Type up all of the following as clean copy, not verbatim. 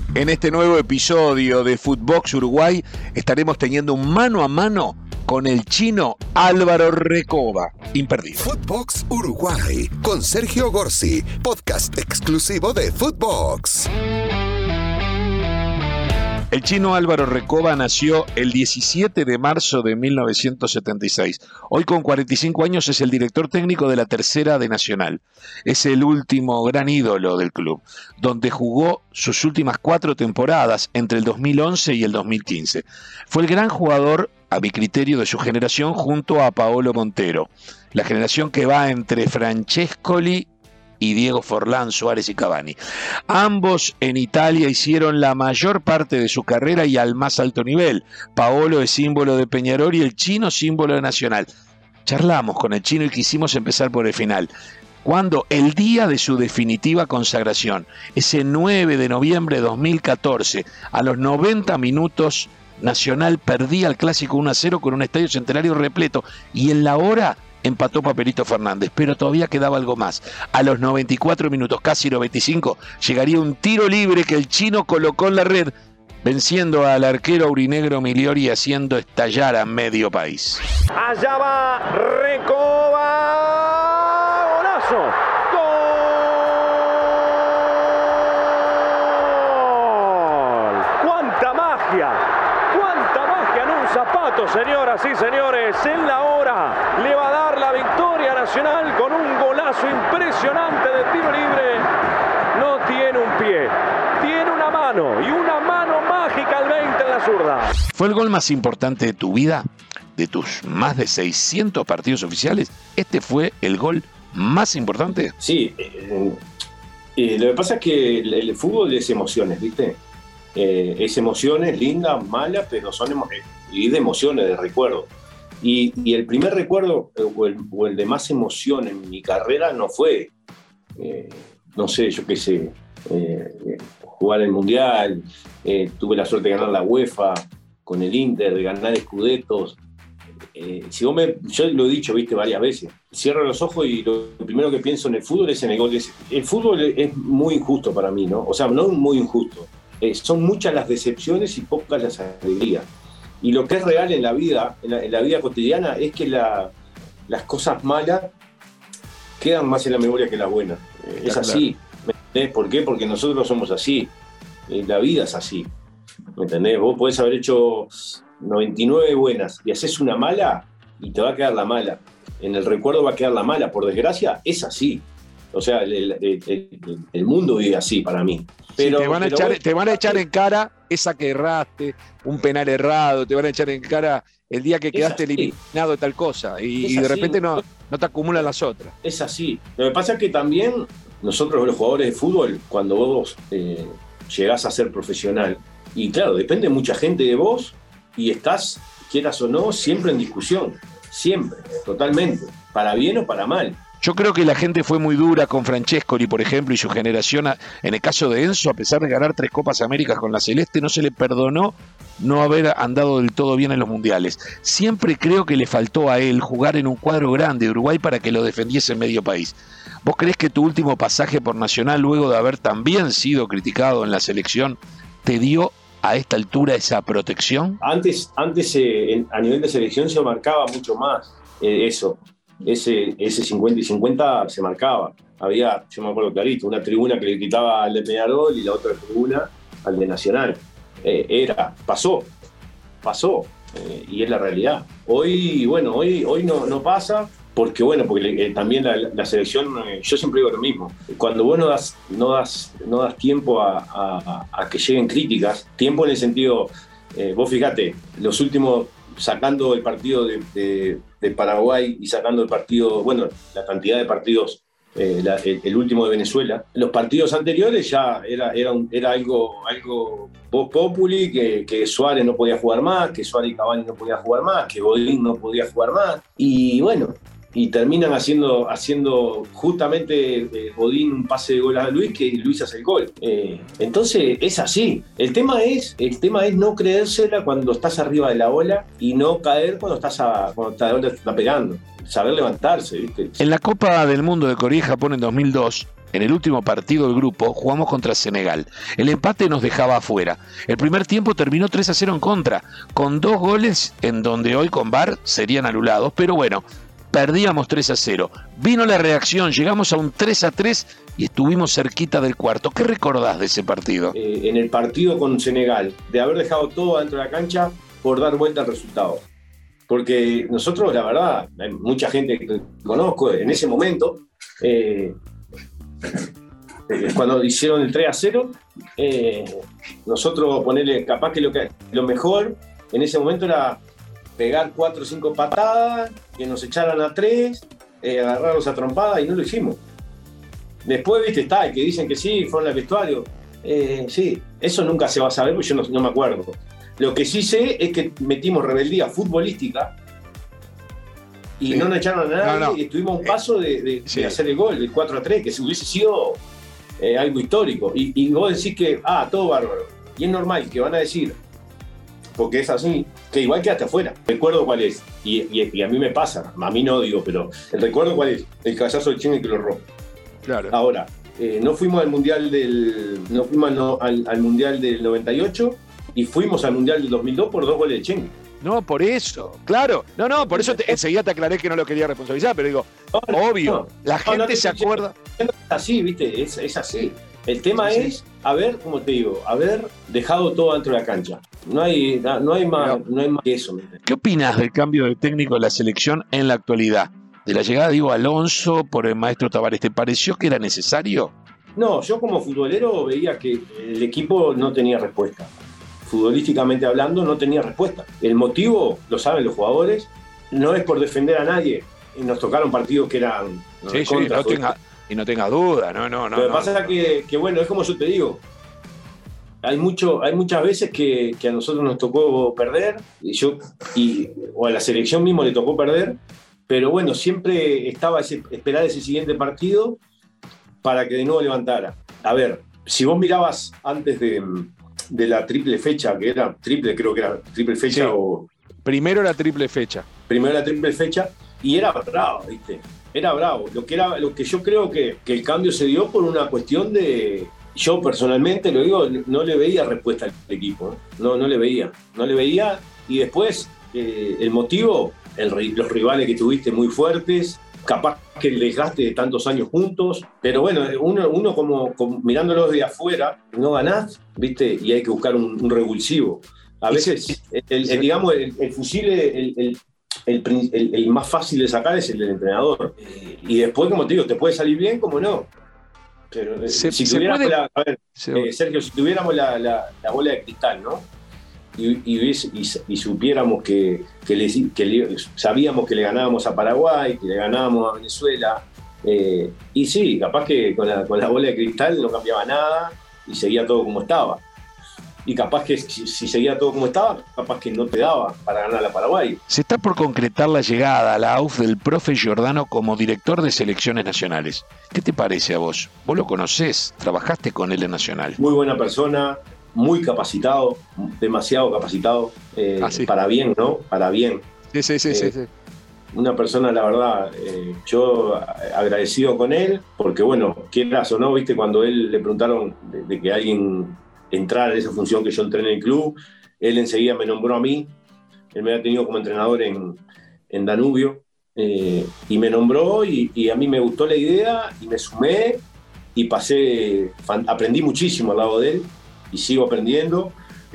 En este nuevo episodio de Footbox Uruguay estaremos teniendo un mano a mano con el chino Álvaro Recoba. Imperdible. Footbox Uruguay con Sergio Gorsi, podcast exclusivo de Footbox. El chino Álvaro Recoba nació el 17 de marzo de 1976. Hoy con 45 años es el director técnico de la Tercera de Nacional. Es el último gran ídolo del club, donde jugó sus últimas 4 temporadas entre el 2011 y el 2015. Fue el gran jugador, a mi criterio, de su generación junto a Paolo Montero. La generación que va entre Francescoli y Diego Forlán, Suárez y Cavani. Ambos en Italia hicieron la mayor parte de su carrera y al más alto nivel. Paolo es símbolo de Peñarol y el chino símbolo de Nacional. Charlamos con el chino y quisimos empezar por el final. Cuando el día de su definitiva consagración, ese 9 de noviembre de 2014, a los 90 minutos, Nacional perdía el clásico 1-0 con un estadio centenario repleto y en la hora empató Papelito Fernández, pero todavía quedaba algo más. A los 94 minutos, casi 95, llegaría un tiro libre que el chino colocó en la red, venciendo al arquero aurinegro Miliori y haciendo estallar a medio país. Allá va Recoba, golazo, gol. ¡Cuánta magia! ¡Cuánta magia en un zapato, señoras y señores! En la hora le va a dar la victoria Nacional con un golazo impresionante de tiro libre. No tiene un pie, tiene una mano y una mano mágica al 20 en la zurda. ¿Fue el gol más importante de tu vida? ¿De tus más de 600 partidos oficiales? ¿Este fue el gol más importante? Sí, lo que pasa es que el fútbol es emociones, ¿viste? Es emociones, lindas, malas, pero son y de emociones, de recuerdo. Y el primer recuerdo, o el de más emoción en mi carrera, no fue, no sé, yo qué sé, jugar el Mundial, tuve la suerte de ganar la UEFA con el Inter, de ganar Scudettos. Yo lo he dicho, viste, varias veces, cierro los ojos y lo primero que pienso en el fútbol es en el gol. El fútbol es muy injusto para mí, ¿no? O sea, no muy injusto. Son muchas las decepciones y pocas las alegrías. Y lo que es real en la vida, en la vida cotidiana, es que las cosas malas quedan más en la memoria que las buenas. Es así. ¿Me entendés? ¿Por qué? Porque nosotros somos así. La vida es así. ¿Me entendés? Vos podés haber hecho 99 buenas y haces una mala y te va a quedar la mala. En el recuerdo va a quedar la mala. Por desgracia, es así. O sea, el mundo vive así para mí. Pero, sí, te van a echar en cara esa que erraste, un penal errado, te van a echar en cara el día que quedaste eliminado de tal cosa y de repente no te acumulan las otras. Es así. Lo que pasa es que también nosotros los jugadores de fútbol, cuando vos llegás a ser profesional, y claro, depende mucha gente de vos y estás, quieras o no, siempre en discusión. Siempre, totalmente. Para bien o para mal. Yo creo que la gente fue muy dura con Francescoli, por ejemplo, y su generación. En el caso de Enzo, a pesar de ganar 3 Copas Américas con la Celeste, no se le perdonó no haber andado del todo bien en los mundiales. Siempre creo que le faltó a él jugar en un cuadro grande de Uruguay para que lo defendiese en medio país. ¿Vos creés que tu último pasaje por Nacional, luego de haber también sido criticado en la selección, te dio a esta altura esa protección? Antes a nivel de selección se marcaba mucho más eso. Ese 50 y 50 se marcaba. Había, yo me acuerdo clarito, una tribuna que le gritaba al de Peñarol y la otra tribuna al de Nacional. Pasó, y es la realidad. Hoy no pasa, porque también la selección, yo siempre digo lo mismo, cuando vos no das tiempo a que lleguen críticas, tiempo en el sentido, vos fíjate, los últimos, sacando el partido de Paraguay y sacando el partido, la cantidad de partidos, el último de Venezuela, los partidos anteriores ya era algo post populi, que Suárez no podía jugar más, que Suárez y Cavani no podían jugar más, que Godín no podía jugar más, y terminan haciendo justamente Godín un pase de gol a Luis, que Luis hace el gol. Entonces es así. El tema es no creérsela cuando estás arriba de la ola y no caer cuando la ola te está pegando. Saber levantarse, ¿viste? En la Copa del Mundo de Corea y Japón en 2002, En el último partido del grupo jugamos contra Senegal. El empate nos dejaba afuera. El primer tiempo terminó 3-0 en contra, con 2 goles en donde hoy con VAR serían anulados, pero bueno, perdíamos 3-0. Vino la reacción, llegamos a un 3-3 y estuvimos cerquita del cuarto. ¿Qué recordás de ese partido? En el partido con Senegal, de haber dejado todo dentro de la cancha por dar vuelta al resultado. Porque nosotros, la verdad, hay mucha gente que conozco en ese momento, cuando hicieron el 3-0, nosotros ponerle, capaz que lo mejor en ese momento era pegar 4 o 5 patadas, que nos echaran a 3, agarrarlos a trompadas, y no lo hicimos. Después, viste, el que dicen que sí, fueron al vestuario. Sí, eso nunca se va a saber, porque yo no me acuerdo. Lo que sí sé es que metimos rebeldía futbolística y no nos echaron a nadie, y estuvimos a un paso de hacer el gol, el 4-3, que hubiese sido algo histórico. Y vos decís que, todo bárbaro. Y es normal que van a decir, porque es así, que igual quedaste afuera. Recuerdo cuál es, y a mí me pasa, a mí no digo, pero el recuerdo cuál es, el cabezazo del Chengue que lo erró. Claro. Ahora, no fuimos al Mundial al Mundial del 98 y fuimos al Mundial del 2002 por 2 goles de Chengue. No, por eso, claro. No, por eso enseguida te aclaré que no lo quería responsabilizar, pero digo, obvio, la gente se acuerda. Es así, viste, es así. El tema es como te digo, haber dejado todo dentro de la cancha. No hay más que eso. ¿Qué opinas del cambio de técnico de la selección en la actualidad? De la llegada de Diego Alonso por el maestro Tavares, ¿te pareció que era necesario? No, yo como futbolero veía que el equipo no tenía respuesta. Futbolísticamente hablando, no tenía respuesta. El motivo, lo saben los jugadores, no es por defender a nadie. Nos tocaron partidos que eran... no tenga duda, no. Lo que pasa es que, bueno, es como yo te digo, hay muchas veces que a nosotros nos tocó perder, o a la selección mismo le tocó perder, pero bueno, siempre estaba esperar ese siguiente partido para que de nuevo levantara. A ver, si vos mirabas antes de la triple fecha, que era triple, creo que era triple fecha, sí. Primero era triple fecha. Primero era triple fecha, y era bravo, ¿viste? Era bravo. Lo que yo creo que el cambio se dio por una cuestión de... Yo personalmente, lo digo, no le veía respuesta al equipo. No le veía. Y después, el motivo, los rivales que tuviste muy fuertes, capaz que el desgaste de tantos años juntos, pero bueno, uno como mirándolos de afuera, no ganás, ¿viste? Y hay que buscar un revulsivo. A veces, digamos, el fusil, el más fácil de sacar es el del entrenador. Y después, como te digo, te puede salir bien, como no. Pero si tuviéramos Sergio, si tuviéramos la bola de cristal, ¿no? Y supiéramos que sabíamos que le ganábamos a Paraguay, que le ganábamos a Venezuela, y sí, capaz que con la bola de cristal no cambiaba nada y seguía todo como estaba. Y capaz que si seguía todo como estaba, capaz que no te daba para ganar a Paraguay. Se está por concretar la llegada a la AUF del profe Giordano como director de selecciones nacionales. ¿Qué te parece a vos? Vos lo conocés, trabajaste con él en Nacional. Muy buena persona, muy capacitado, demasiado capacitado, para bien, ¿no? Para bien. Sí. Una persona, la verdad, yo agradecido con él, porque bueno, quieras o no, viste, cuando él le preguntaron de que alguien entrara en esa función que yo entré en el club, él enseguida me nombró a mí. Él me había tenido como entrenador en Danubio, y me nombró, y a mí me gustó la idea, y me sumé, y aprendí muchísimo al lado de él, y sigo aprendiendo,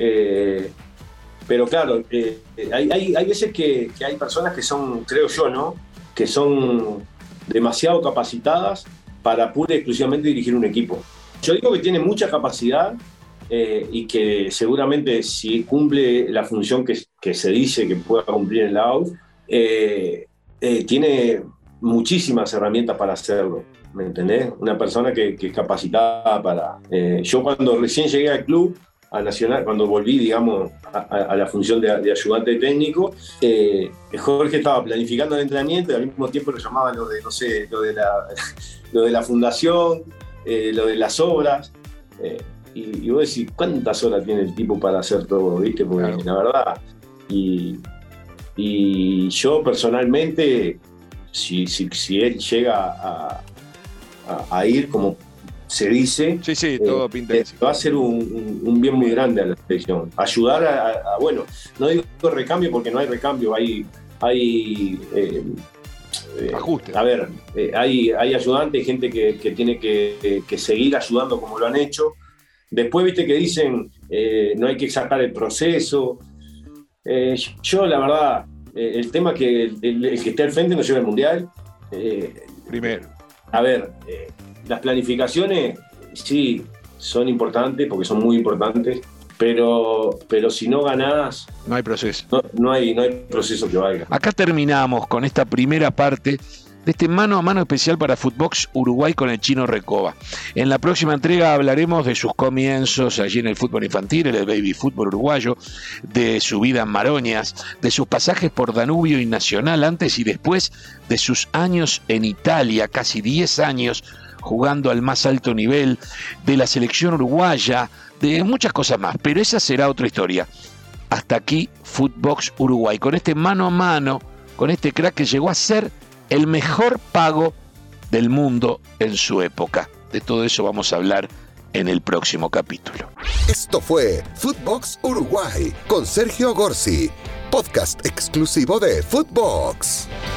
pero claro, hay veces que hay personas que son, creo yo, ¿no?, que son demasiado capacitadas para pura y exclusivamente dirigir un equipo. Yo digo que tiene mucha capacidad, y que seguramente si cumple la función que se dice que pueda cumplir en la AUF, tiene muchísimas herramientas para hacerlo, ¿me entendés? Una persona que es capacitada para... yo cuando recién llegué al club, a Nacional, cuando volví, digamos, a la función de ayudante técnico, Jorge estaba planificando el entrenamiento y al mismo tiempo lo llamaban lo de la fundación, lo de las obras, y vos decís, ¿cuántas horas tiene el tipo para hacer todo? ¿Viste? Porque claro, la verdad, y yo personalmente, si él llega a ir como se dice. Sí, todo pinta que sí. Va a ser un bien muy grande a la selección. Ayudar a bueno, no digo recambio porque no hay recambio, hay ajustes. A ver, hay ayudantes, hay gente que tiene que seguir ayudando como lo han hecho. Después, viste que dicen, no hay que sacar el proceso. Yo, la verdad, el tema que el que esté al frente nos lleva al Mundial. Primero. A ver, las planificaciones sí son importantes porque son muy importantes, pero si no ganás, no hay proceso. No hay proceso que valga. Acá terminamos con esta primera parte de este mano a mano especial para Footbox Uruguay con el Chino Recoba. En la próxima entrega hablaremos de sus comienzos allí en el fútbol infantil, en el baby fútbol uruguayo, de su vida en Maroñas, de sus pasajes por Danubio y Nacional antes y después, de sus años en Italia, casi 10 años jugando al más alto nivel, de la selección uruguaya, de muchas cosas más, pero esa será otra historia. Hasta aquí Footbox Uruguay, con este mano a mano, con este crack que llegó a ser el mejor pago del mundo en su época. De todo eso vamos a hablar en el próximo capítulo. Esto fue Footbox Uruguay con Sergio Gorsi, podcast exclusivo de Footbox.